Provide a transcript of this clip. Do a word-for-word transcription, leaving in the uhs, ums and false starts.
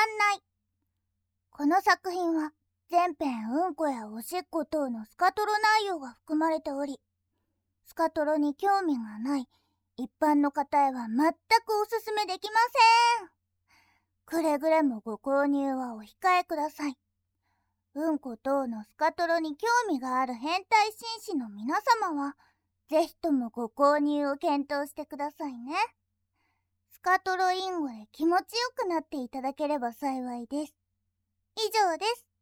案内。この作品は全編うんこやおしっこ等のスカトロ内容が含まれており、スカトロに興味がない一般の方へは全くおすすめできません。くれぐれもご購入はお控えください。うんこ等のスカトロに興味がある変態紳士の皆様は、ぜひともご購入を検討してくださいね。スカトロインゴで気持ちよくなっていただければ幸いです。以上です。